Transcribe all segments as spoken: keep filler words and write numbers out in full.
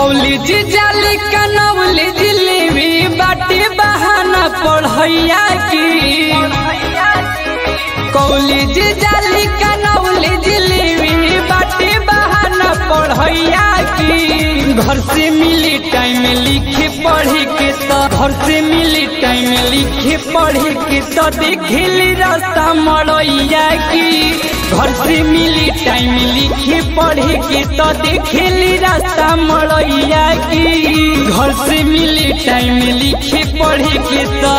College जाली कनौलेज लेवी बाटे बहाना पढ़ैया की। कॉलेज जाली कनौलेज लेवी बाटे बहाना पढ़ैया की। घर से मिली टाइम लिखे पढ़े के तो घर से मिली टाइम लिखे पढ़े के तो देखली रास्ता मड़ैया की। घर से मिली टाइम लिखे पढ़े के तो देखली रास्ता मड़ैया की। घर से मिली टाइम लिखे पढ़े के तो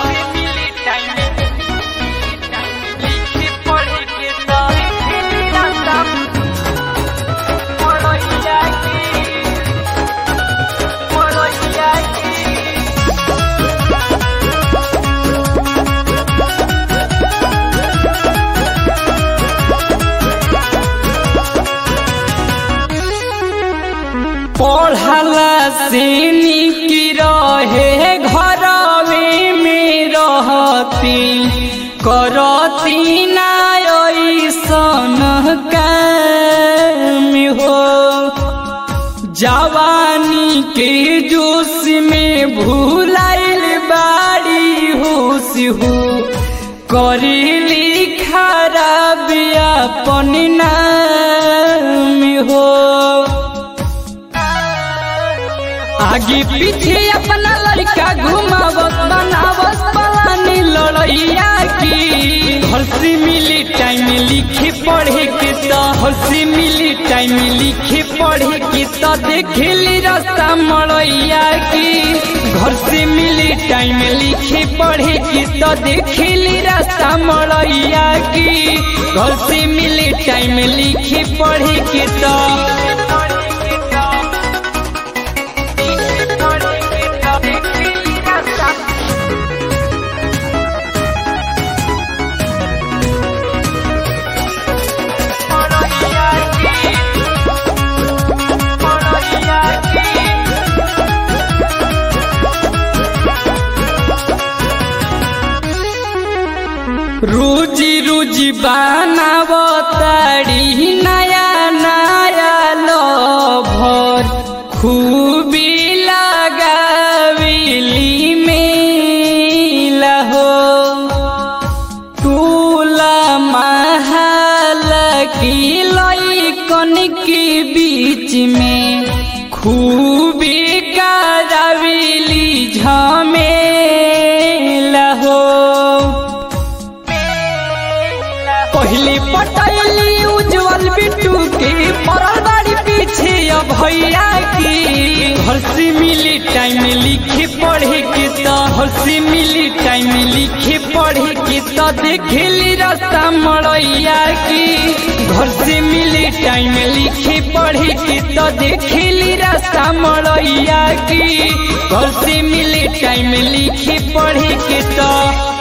पढ़ला से निकी रहे घरवे में रहती करती ना ऐसन काम हो। जवानी के जोश में भूलाइल बाड़ी होश हो करेली खराब अपन नाम हो। आगे पीछे अपना लड़का घुमावत बनावत पलानी लड़ैया की। घर से मिली टाइम लिखे पढ़े के तो घर से मिली टाइम लिखे पढ़े के तो देखली रास्ता मड़ैया की। घर से मिली टाइम लिखे पढ़े के तो देखली रास्ता मड़ैया की। घर से मिली टाइम लिखे पढ़े के तो रोजी रोजी बनावताड़ी नया नया लभर खूबी लगावेली मेला हो। टोला महल की लइकन के बीच में खूबी करावेली झमेला हो। पहली पटैली उज्जवल बिट्टू के पड़ल बाड़ी पीछे अब भैया की। घर से मिली टाइम लिखे पढ़े के तो घर से मिली टाइम लिखे पढ़े के तो देखली रास्ता मड़ैया की। घर से मिली टाइम लिखे पढ़े के तो देखली रास्ता मड़ैया की। घर से मिली टाइम लिखे पढ़े के तो